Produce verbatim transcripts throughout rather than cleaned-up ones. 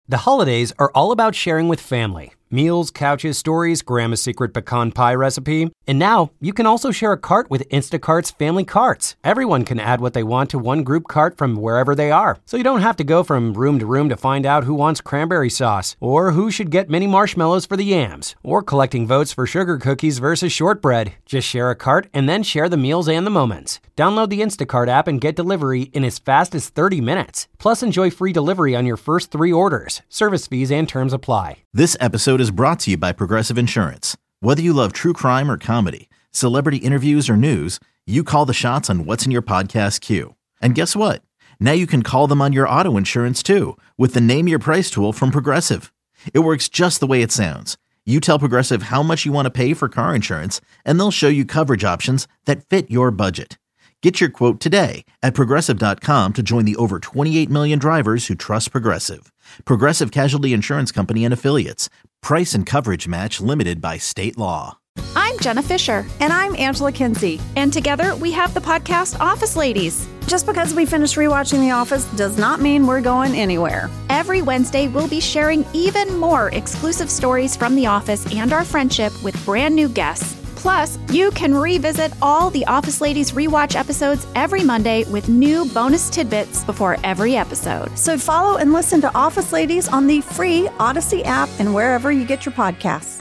The holidays are all about sharing with family. Meals, couches, stories, Grandma's secret pecan pie recipe. And now, you can also share a cart with Instacart's Family Carts. Everyone can add what they want to one group cart from wherever they are. So you don't have to go from room to room to find out who wants cranberry sauce, or who should get mini marshmallows for the yams, or collecting votes for sugar cookies versus shortbread. Just share a cart and then share the meals and the moments. Download the Instacart app and get delivery in as fast as thirty minutes. Plus, enjoy free delivery on your first three orders. Service fees and terms apply. This episode is brought to you by Progressive Insurance. Whether you love true crime or comedy, celebrity interviews or news, you call the shots on what's in your podcast queue. And guess what? Now you can call them on your auto insurance too with the Name Your Price tool from Progressive. It works just the way it sounds. You tell Progressive how much you want to pay for car insurance, and they'll show you coverage options that fit your budget. Get your quote today at Progressive dot com to join the over twenty-eight million drivers who trust Progressive. Progressive Casualty Insurance Company and Affiliates. Price and coverage match limited by state law. I'm Jenna Fisher. And I'm Angela Kinsey. And together we have the podcast Office Ladies. Just because we finished rewatching The Office does not mean we're going anywhere. Every Wednesday, we'll be sharing even more exclusive stories from The Office and our friendship with brand new guests. Plus, you can revisit all the Office Ladies rewatch episodes every Monday with new bonus tidbits before every episode. So follow and listen to Office Ladies on the free Odyssey app and wherever you get your podcasts.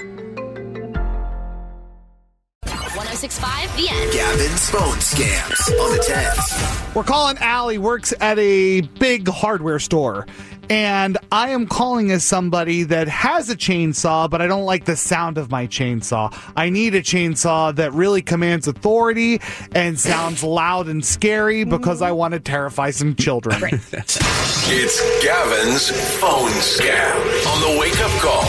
one oh six point five The End. Gavin's phone scams on the tens. We're calling Allie, works at a big hardware store. And I am calling as somebody that has a chainsaw, but I don't like the sound of my chainsaw. I need a chainsaw that really commands authority and sounds loud and scary because I want to terrify some children. It's Gavin's phone scam on the Wake Up Call.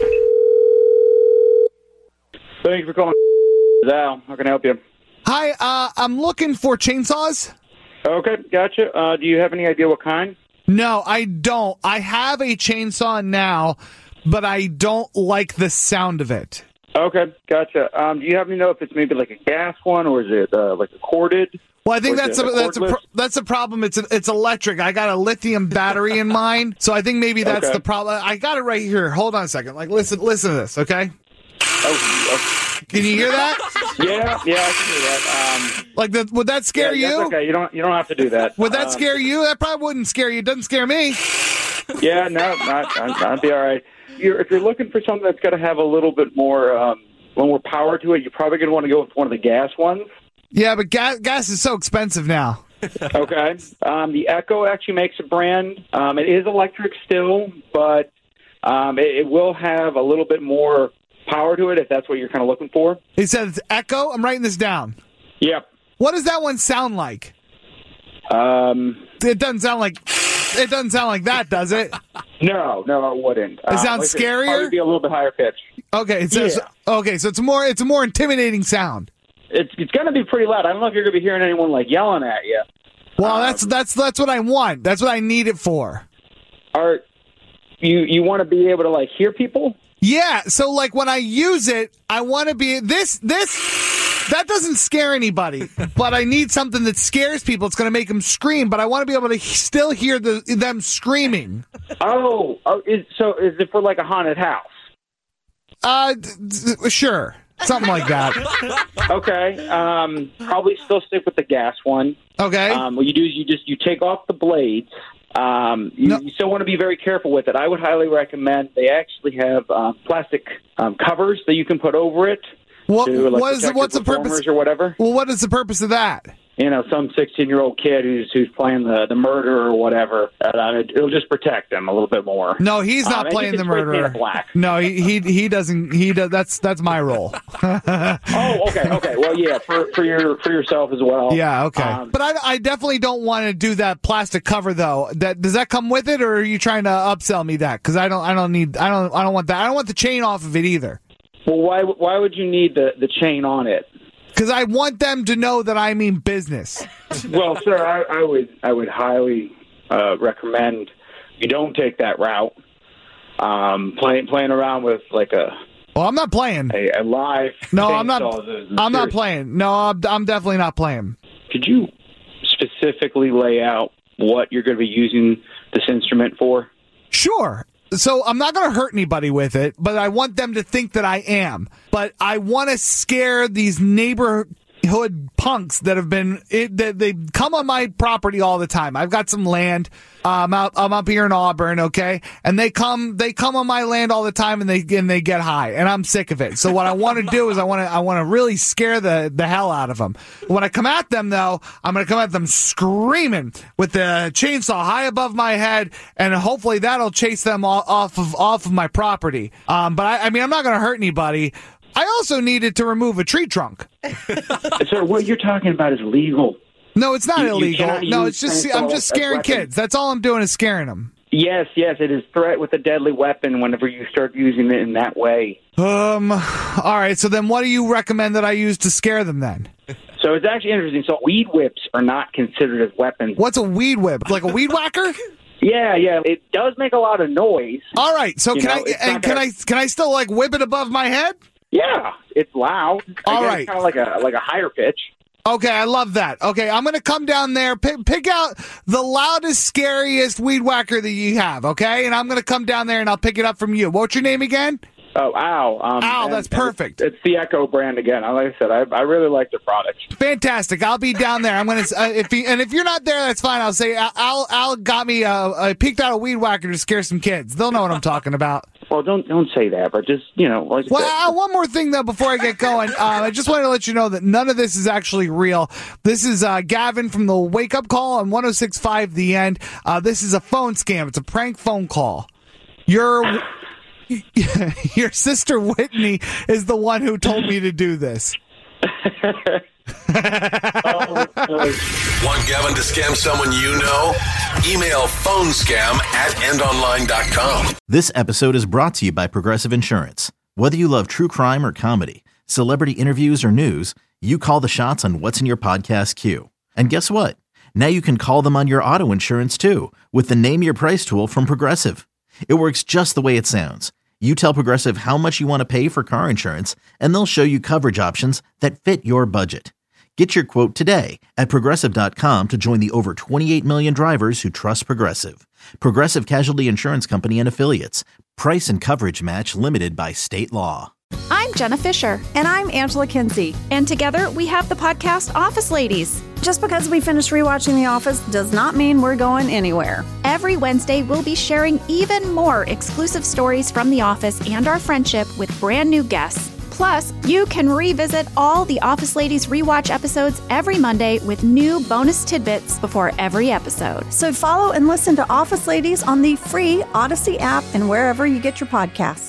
Thank you for calling. Al, how can I help you? Hi, uh, I'm looking for chainsaws. Okay, gotcha. Uh, do you have any idea what kind? No, I don't. I have a chainsaw now, but I don't like the sound of it. Okay, gotcha. Um, do you happen to know if it's maybe like a gas one or is it uh, like a corded? Well, I think Or is that's it a, a that's a cordless? pro- that's a problem. It's a, it's electric. I got a lithium battery in mine, so I think maybe that's Okay. the problem. I got it right here. Hold on a second. Like, listen, listen to this, okay? Oh, oh. Can you hear that? Yeah, yeah, I can do that. Um, Like, the, would that scare yeah, you? That's okay, you don't you don't have to do that. Would that Um, scare you? That probably wouldn't scare you. It doesn't scare me. Yeah, no, not, not, that'd be all right. You're, if you're looking for something that's going to have a little bit more, um, more power to it, you're probably going to want to go with one of the gas ones. Yeah, but gas gas is so expensive now. Okay. Um, the Echo actually makes a brand. Um, it is electric still, but um, it, it will have a little bit more power to it if that's what you're kind of looking for. It says Echo. I'm writing this down. Yep. What does that one sound like? Um, It doesn't sound like it doesn't sound like that, does it? no, no, it wouldn't. It sounds like I said, it'd probably scarier? be a little bit higher pitch. Okay, it says Yeah. okay, so it's more it's a more intimidating sound. It's it's going to be pretty loud. I don't know if you're going to be hearing anyone like yelling at you. Well, Um, that's that's that's what I want. That's what I need it for. Are you you want to be able to like hear people? Yeah, so like when I use it, I want to be this this that doesn't scare anybody, but I need something that scares people. It's going to make them scream, but I want to be able to still hear the them screaming. Oh, oh is, so is it for like a haunted house? Uh, d- d- sure, something like that. Okay. Um, probably still stick with the gas one. Okay. Um, what you do is you just you take off the blades. Um, you, No. you still want to be very careful with it. I would highly recommend. They actually have um, plastic um, covers that you can put over it. What to, like, what is protect what's your the purpose performers or whatever? Well, what is the purpose of that? You know, some sixteen-year-old kid who's who's playing the the murderer or whatever. Uh, it, it'll just protect them a little bit more. No, he's Um, not and you playing can the spray paint it murderer. black. No, he, he he doesn't. He does. That's that's my role. Oh, okay, okay. Well, yeah, for for your for yourself as well. Yeah, okay. Um, But I, I definitely don't want to do that plastic cover though. That does that come with it, or are you trying to upsell me that? Because I don't I don't need I don't I don't want that. I don't want the chain off of it either. well, why why would you need the the chain on it? Because I want them to know that I mean business. Well, sir, I, I would I would highly uh, recommend you don't take that route. Um, playing playing around with like a Well, I'm not playing. a, a live. No, I'm not. chainsaw is- is I'm not serious. playing. No, I'm, I'm definitely not playing. Could you specifically lay out what you're going to be using this instrument for? Sure. So I'm not going to hurt anybody with it, but I want them to think that I am. But I want to scare these neighborhood punks that have been it, that they come on my property all the time. I've got some land. Um, out, I'm up here in Auburn, okay, and they come they come on my land all the time, and they and they get high, and I'm sick of it. So what I want to do is I want to I want to really scare the the hell out of them. When I come at them, though, I'm going to come at them screaming with the chainsaw high above my head, and hopefully that'll chase them all, off of off of my property. Um, but I, I mean, I'm not going to hurt anybody. I also needed to remove a tree trunk. Sir, what you're talking about is legal. No, it's not You- you illegal. cannot No, use it's just I'm chainsaw just as scaring weapon. kids. That's all I'm doing is scaring them. Yes, yes, it is threat with a deadly weapon whenever you start using it in that way. Um. All right. So then, what do you recommend that I use to scare them? Then, So it's actually interesting. So weed whips are not considered as weapons. what's a weed whip? Like a weed whacker? Yeah, yeah, it does make a lot of noise. All right. So You can know, I it's and not can gonna- I can I still like whip it above my head? Yeah, it's loud. All I guess right. kind of like a like a higher pitch. Okay, I love that. Okay, I'm gonna come down there, pick, pick out the loudest, scariest weed whacker that you have. Okay, and I'm gonna come down there and I'll pick it up from you. What's your name again? Oh, ow. Um, Ow, and- that's and perfect. It's, it's the Echo brand again. Like I said, I, I really like their products. Fantastic. I'll be down there. I'm gonna uh, if he, and if you're not there, that's fine. I'll say Al Al, Al got me. Uh, I peeked out a weed whacker to scare some kids. They'll know what I'm talking about. Well, don't don't say that, but just, you know. Like I Well, said- uh, one more thing though before I get going, uh, I just wanted to let you know that none of this is actually real. This is uh, Gavin from the Wake Up Call on one oh six point five The End. Uh, this is a phone scam. It's a prank phone call. Your your sister Whitney is the one who told me to do this. Want Gavin to scam someone you know? Email phonescam at endonline dot com. This episode is brought to you by Progressive Insurance. Whether you love true crime or comedy, celebrity interviews or news, you call the shots on what's in your podcast queue. And guess what? Now you can call them on your auto insurance too with the Name Your Price tool from Progressive. It works just the way it sounds. You tell Progressive how much you want to pay for car insurance, and they'll show you coverage options that fit your budget. Get your quote today at Progressive dot com to join the over twenty-eight million drivers who trust Progressive. Progressive Casualty Insurance Company and Affiliates. Price and coverage match limited by state law. I'm Jenna Fisher. And I'm Angela Kinsey. And together we have the podcast Office Ladies. Just because we finished rewatching The Office does not mean we're going anywhere. Every Wednesday, we'll be sharing even more exclusive stories from The Office and our friendship with brand new guests. Plus, you can revisit all the Office Ladies rewatch episodes every Monday with new bonus tidbits before every episode. So follow and listen to Office Ladies on the free Odyssey app and wherever you get your podcasts.